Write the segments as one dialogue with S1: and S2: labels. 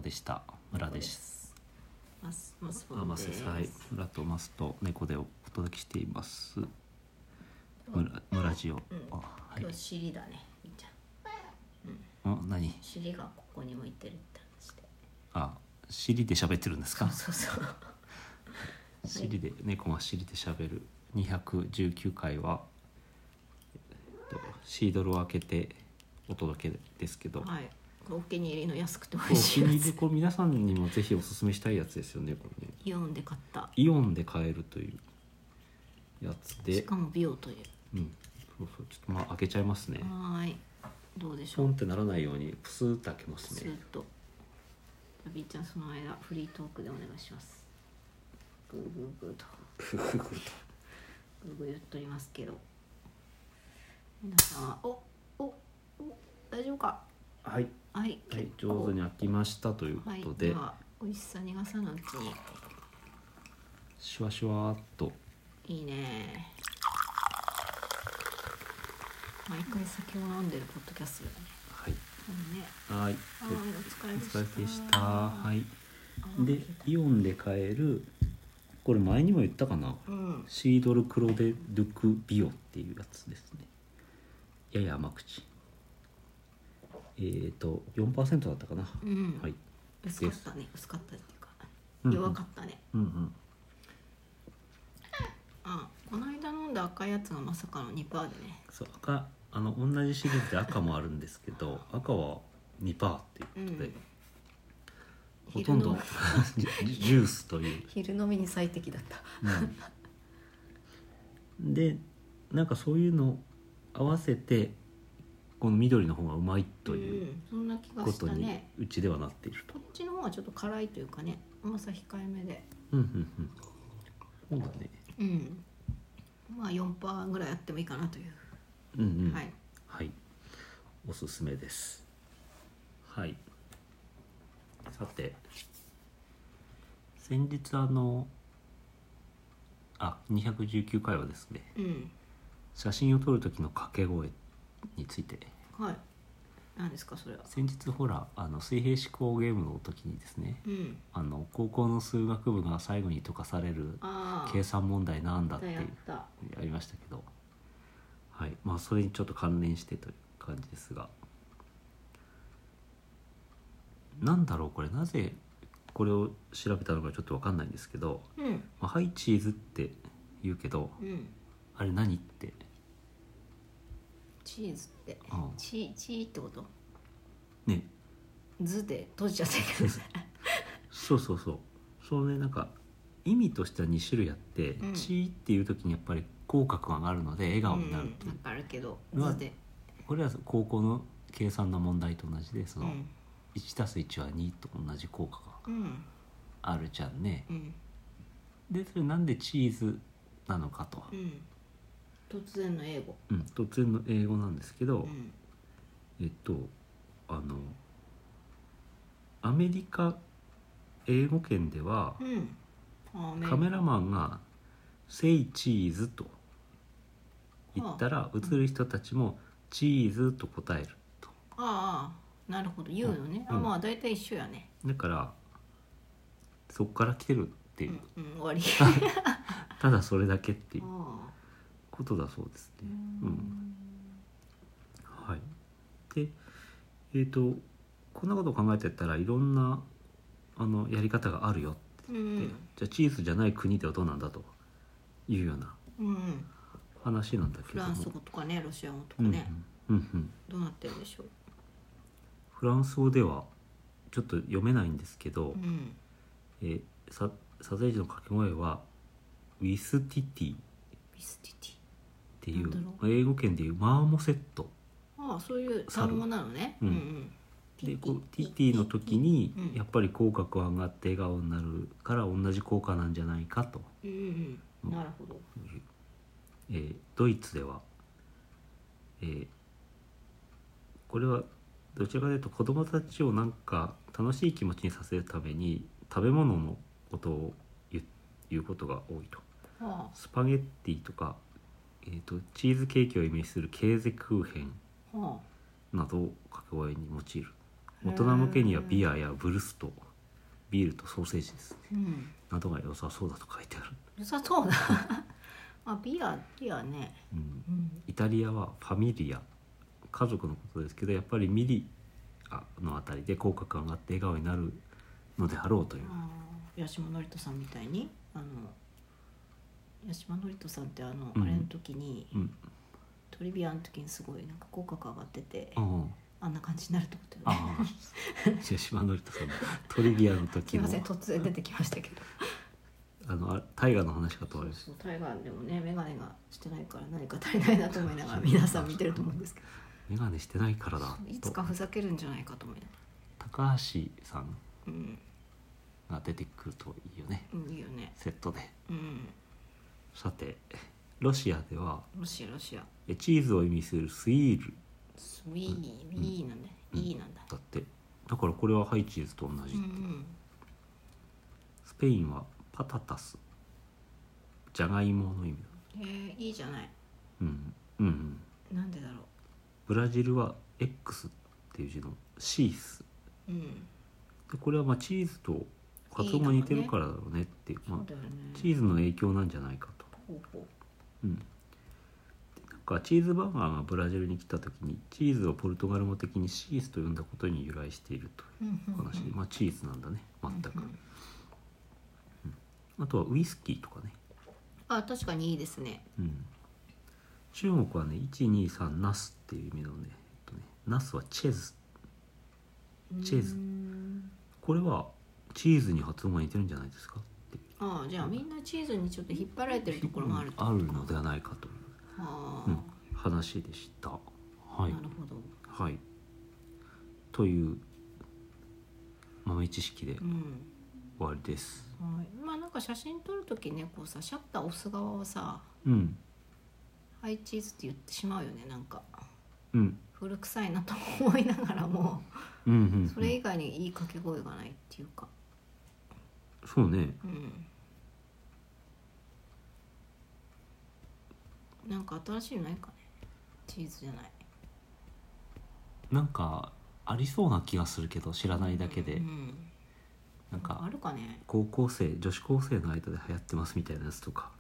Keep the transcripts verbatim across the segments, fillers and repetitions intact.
S1: でした。村です。
S2: マスマスポ
S1: あ、マ
S2: ンです。
S1: スはい。村とマスと猫でお届けしています。村村ジオ。
S2: うん、
S1: あ、はい。
S2: 今日尻だね、みーち
S1: ゃん。うん、何？
S2: 尻がここに向いてるって話で。
S1: あ、尻で喋ってるんですか？
S2: そうそうそう。
S1: 尻で、猫が尻で喋るにひゃくじゅうきゅうかいは、えっと、シードルを開けてお届けですけど、
S2: はい。お気に入りの安くて美
S1: お
S2: 味しいやつ。
S1: 気に入り、これ皆さんにもぜひおすすめしたいやつですよね。これね、
S2: イオンで買った。
S1: イオンで買えるというやつで、
S2: しかも美容という。
S1: うん、そうそう、ちょっとまあ開けちゃいますね。
S2: はい。どうでしょう。
S1: ポンってならないようにプスーって開けますね。
S2: スーッと。ビーちゃんその間フリートークでお願いします。グーグーグーと。
S1: グーグーと。
S2: グーグー言っとりますけど。皆さんはおおお大丈夫か。
S1: はい
S2: はい、
S1: はい、上手に開きましたということで、
S2: はい、では美味しさ逃がさぬうちに。
S1: シュワシュワーっと。
S2: いいね。毎回酒を飲んでるポッドキャストだね。
S1: はい。
S2: ね、
S1: はい。
S2: はい、お疲れでした。
S1: お疲れでした。はい。
S2: あ
S1: で、イオンで買える、これ前にも言ったかな。
S2: うん、
S1: シードルクロデルクビオっていうやつですね。やや甘口。えーと よんパーセント だったかな。
S2: うん、
S1: はい。
S2: 薄かったね。薄かったっていうか、
S1: うんうん
S2: 弱かったね。
S1: うんうん。
S2: あ、この間飲んだ赤いやつがまさかの にパーセント でね。
S1: そう、赤、あの同じシリーズで赤もあるんですけど、赤は にパーセント っていうことで、
S2: うん、
S1: ほとんどジュースという。
S2: 昼飲みに最適だった。
S1: うん、で、なんかそういうの合わせてこの緑の方がうまいという、
S2: うん、そんな気が
S1: ことに
S2: したね。
S1: うちではなっていると。
S2: こっちの方はちょっと辛いというかね、甘さ控えめで。
S1: うんうんうん。そうだね。
S2: うん。まあ よんパーセント ぐらいやってもいいかなという。
S1: うんうん。
S2: はい。
S1: はい。おすすめです。はい。さて、先日あのあにひゃくじゅうきゅうかいはですね、
S2: うん。
S1: 写真を撮る時の掛け声について。
S2: はい。何ですかそれは。
S1: 先日ほらあの水平思考ゲームの時にですね、
S2: うん。
S1: あの高校の数学部が最後に解かされる
S2: ああ。
S1: 計算問題なんだっていう
S2: やったやっ
S1: やりましたけど、はい、まあそれにちょっと関連してという感じですが、なんだろうこれ、なぜこれを調べたのかちょっと分かんないんですけど、
S2: た。うん。
S1: まあ、はいチーズって言うけど、
S2: うん。
S1: あれ何って、
S2: チーズって。
S1: うん、
S2: チーチーってこと。
S1: ね、
S2: 図で閉じちゃったけど。
S1: そうそうそう、そうね、なんか意味としてはに種類あって、
S2: うん
S1: チーっていう時にやっぱり口角が上がるので笑顔になるという、
S2: うん、なんかあるけど
S1: うわ
S2: 図で。
S1: これは高校の計算の問題と同じで、その、
S2: うん。
S1: いちたすいちはにと同じ効果が
S2: うん。
S1: あるじゃんね。
S2: うん。
S1: でそれなんでチーズなのかと、
S2: うん。突然の英語。
S1: うん、突然の英語なんですけど、
S2: うん。
S1: えっとあのアメリカ英語圏では、
S2: うん。あ
S1: カメラマンが「Say cheese」と言ったら、映る人たちも「チーズ」と答えると。
S2: ああ、なるほど、言うのね。
S1: うん
S2: あ、まあ大体一緒やね。
S1: だからそこから来てるっていう、
S2: うん、うん、終わり。
S1: ただそれだけっていう
S2: あ
S1: ことだそうです
S2: あ。
S1: ね。
S2: う
S1: うんん。はい。で、えーとこんなことを考えてたらいろんなあのやり方があるよって
S2: う
S1: 言って、
S2: ん。
S1: じゃあチーズじゃない国ではどうなんだというような
S2: うん。
S1: 話なんだけども、
S2: フランス語とかね、ロシア語とか
S1: うん
S2: ね、
S1: うんうんうん、
S2: どうなってるんでしょう。
S1: フランス語ではちょっと読めないんですけど、
S2: うん。
S1: えー、ササザエージの掛け声はウィスティティっ
S2: ビスティテ
S1: ていう
S2: なんだろ
S1: 英語圏でいうマーモセット
S2: ィ。ああ、そういう単語なのね。
S1: 猿
S2: うんうん。
S1: で、こうティティの時に
S2: うん
S1: やっぱり口角が上がって笑顔になるから同じ効果なんじゃないかと
S2: うんうんうん。なるほど。
S1: いう、えードイツでは、えーこれはどちらかというと子どもたちをなんか楽しい気持ちにさせるために食べ物のことを言う言うことが多いと。
S2: あ
S1: スパゲッティとか、えーとチーズケーキをイメージするケーゼクーヘン
S2: あ。は
S1: などを掛け声に用いる
S2: あ。
S1: 大人向けにはビアやブルスト、ビールとソーセージですね、
S2: うん
S1: などが良さそうだと書いてある、
S2: 良さそうだあビアビアね、
S1: うん、
S2: うん、
S1: イタリアはファミリア、家族のことですけど、やっぱりミリアのあたりで口角が上がって笑顔になるのであろうという、
S2: あ八島智人さんみたいにあの八島智人さんってあの、
S1: うん
S2: あれの時に、
S1: うん、
S2: トリビアの時にすごいなんか口角上がってて、
S1: ああ
S2: あんな感じになるってことよね。
S1: ああ八島のりとさんのトリビアの
S2: す
S1: 時の
S2: いません突然出てきましたけど。
S1: あのあ大河の話かと
S2: そう
S1: 思います
S2: そうタイガーでもね眼鏡がしてないから何か足りないなと思いながら皆さん見てると思うんですけ
S1: 眼鏡してないからだ
S2: ど、いつかふざけるんじゃないかと思いなが
S1: 高橋さん
S2: ら。うん
S1: が出てくるといいよね、
S2: うんいいよね。
S1: セットで。
S2: うん
S1: さてロシアでは
S2: ロシアロシア
S1: えチーズを意味するスイール
S2: スウィーウィーなんだ、
S1: うん
S2: いいなんだ。
S1: だって、だからこれはハイチーズと同じ、
S2: うんうん
S1: スペインはパタタス、じゃがいもの意味だ、
S2: えー、いいじゃない。
S1: うんうんうん、
S2: なんでだろ
S1: ブラジルは X っていう字のシース
S2: う。うん
S1: で、これはまあチーズと発音が似てるからだろうねっていう、まあ
S2: そうだよね。
S1: チーズの影響なんじゃないかと、
S2: ほうほ
S1: うん、でなんかチーズバーガーがブラジルに来た時にチーズをポルトガル語的にシースと呼んだことに由来していると
S2: う。うん
S1: いう話で、まあチーズなんだね全く、
S2: うんうん
S1: あとはウイスキーとかね、
S2: あ確かにいいですね。
S1: うん、中国はねいちにさんナスっていう意味のね、えっとね、ナスはチェズ、チェズ
S2: うーん
S1: これはチーズに発音が似てるんじゃないですかって
S2: ああじゃあみんなチーズにちょっと引っ張られてるところがあるってことか
S1: あるのではないかという、
S2: ああ、
S1: うん、話でした。はい
S2: なるほど。
S1: はいという豆知識で
S2: うん
S1: 終わりです。
S2: はい、まあなんか写真撮るときねこうさシャッター押す側はさ
S1: うん
S2: ハイチーズって言ってしまうよね。なんか
S1: うん
S2: 古臭いなと思いながらも
S1: うんうんうん
S2: それ以外にいい掛け声がないっていうか、
S1: そうね、
S2: うん、なんか新しいのないかね。チーズじゃない。
S1: なんかありそうな気がするけど知らないだけで、
S2: うん、
S1: なんか
S2: あるかね。
S1: 高校生女子高生の間で流行ってますみたいなやつとか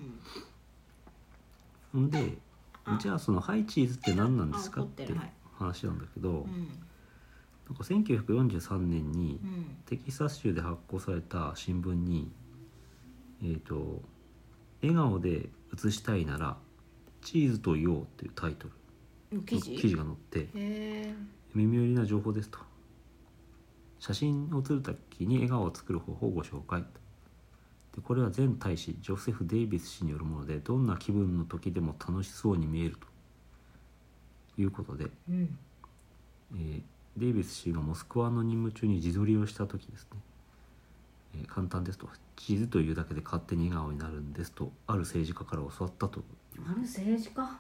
S2: うん
S1: んで、
S2: あ
S1: じゃあそのハイチーズって何なんですか
S2: あ
S1: っいう
S2: 怒っててるはい
S1: 話なんだけど、
S2: うん
S1: なんかせんきゅうひゃくよんじゅうさんねんに
S2: うん
S1: テキサス州で発行された新聞にえっ、と笑顔で写したいならチーズと言おうっていうタイトル
S2: 記事
S1: の記事が載って
S2: へえ
S1: 耳寄りな情報ですと、写真を撮るときに笑顔を作る方法をご紹介で、これは前大使ジョセフ・デイビス氏によるもので、どんな気分の時でも楽しそうに見えるということで、
S2: うん
S1: えーデイビス氏がモスクワの任務中に自撮りをした時ですね、えー簡単ですと、地図というだけで勝手に笑顔になるんですとある政治家から教わったと
S2: ある政治家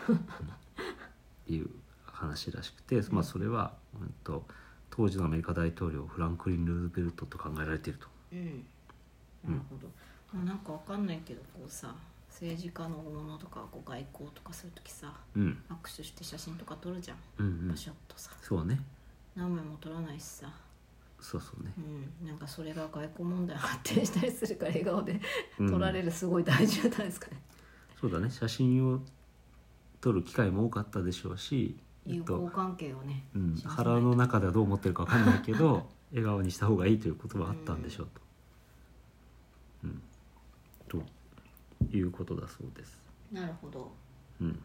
S1: いう話らしくて、まあ、それは、うん、と当時のアメリカ大統領フランクリン・ルーズベルトと考えられていると。
S2: うんなるほど、まあ、なんかわかんないけどこうさ政治家のものとかこう外交とかするときさ
S1: うん
S2: 握手して写真とか撮るじゃん、
S1: うんうん
S2: パシャッとさ
S1: そうね
S2: 何枚も撮らないしさ、
S1: そうそうね、
S2: うん、なんかそれが外交問題発展したりするから笑顔で
S1: うん
S2: 撮られるすごい大事なんですかね、
S1: そうだね、写真を撮る機会も多かったでしょうし、えっ
S2: 友
S1: と
S2: 好関係をね、
S1: うん、
S2: 示さないと
S1: 腹の中ではどう思ってるか分かんないけど笑顔にした方がいいということはあったんでしょうと、うんということだそうです。
S2: なるほど。
S1: うん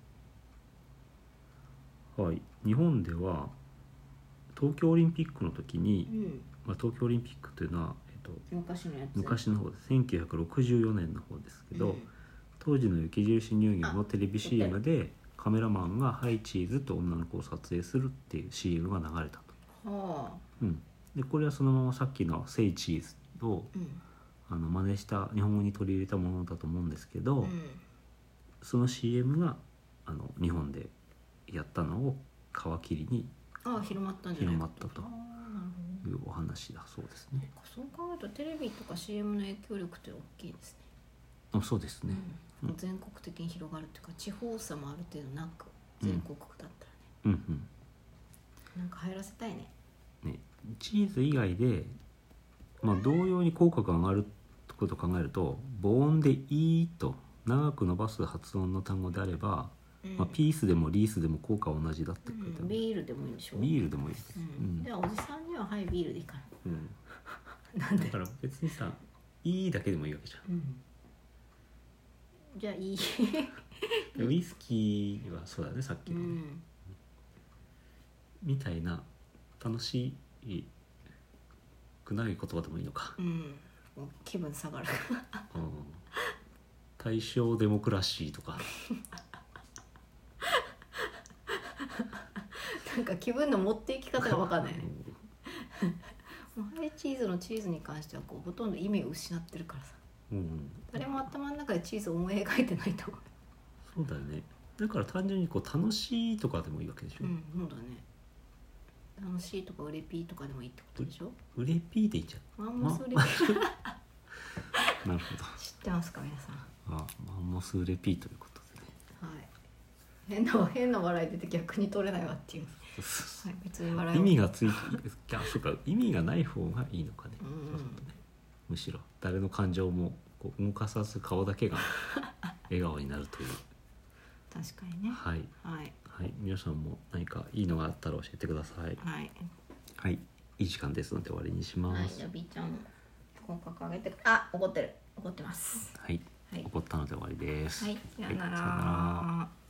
S1: はい、日本では東京オリンピックの時に、
S2: うん
S1: まあ、東京オリンピックというのは、えっと、
S2: 昔のやつ
S1: 昔の方でせんきゅうひゃくろくじゅうよねんの方ですけど、
S2: うん
S1: 当時の雪印乳業のテレビ シーエム でカメラマンがハイチーズと女の子を撮影するっていう シーエム が流れたと、
S2: はあ
S1: うん、でこれはそのままさっきの「セイチーズ」を
S2: うん
S1: あの真似した日本語に取り入れたものだと思うんですけど、
S2: うん
S1: その シーエム があの日本でやったのを皮切りに
S2: ああ広まったんじゃないか
S1: 広まったと
S2: ああなるほど
S1: いうお話だそうですね。
S2: そう考えるとテレビとか シーエム の影響力って大きいですね、
S1: あそうですね、
S2: うん、全国的に広がるっていうか地方差もある程度なく全国だったらね、
S1: うんうん
S2: なんか流行らせたいね。
S1: チーズ以外で、まあ、同様に口角が上がることを考えると母音で「い」と長く伸ばす発音の単語であれば、
S2: うん
S1: まあ、ピースでもリースでも効果は同じだって書いてある、
S2: うん、ビールでもいいんでしょ。
S1: ビールでもいい、
S2: うん
S1: うん
S2: じゃあおじさんにははいビールでいいか
S1: うん、
S2: な。なんで
S1: だから別にさ「い」だけでもいいわけじゃん。
S2: うんじゃあいい
S1: ウイスキーはそうだね、さっきのね、
S2: うん
S1: みたいな楽しいくない言葉でもいいのか、
S2: うんもう気分下がる
S1: うん、大正デモクラシーとか
S2: なんか気分の持っていき方が分かんないねもうハイチーズのチーズに関してはこうほとんど意味を失ってるからさ、
S1: うんうん、
S2: 誰も頭の中でチーズを思い描いてないと思
S1: そうだよね。だから単純にこう楽しいとかでもいいわけでしょ、
S2: う。うんそうだね。楽しいとかうれぴーとかでもいいってことでしょ。
S1: うれぴーでいいじゃん。
S2: マンモスうれぴー
S1: なるほど。
S2: 知ってますか皆さん。
S1: あ、マンモスうれぴーということでね。
S2: はい変な変な笑い出て逆に取れないわっていう、はい、別に笑い
S1: 意
S2: を
S1: 味がついて、あ、そうか、意味がない方がいいのかね。
S2: うん
S1: そうするとね、むしろ誰の感情もこう動かさず顔だけが笑顔になるという。
S2: 確かにね。
S1: はい
S2: はい
S1: はい、皆さんも何かいいのがあったら教えてください。
S2: はい
S1: はい、いい時間ですので終わりにしま
S2: はい。
S1: す。
S2: じゃあ B ちゃん口角上げて、あ怒ってる怒ってます。
S1: はい、
S2: はい
S1: 怒ったので終わりです。
S2: はいさよな
S1: はいさよなら。
S2: ら。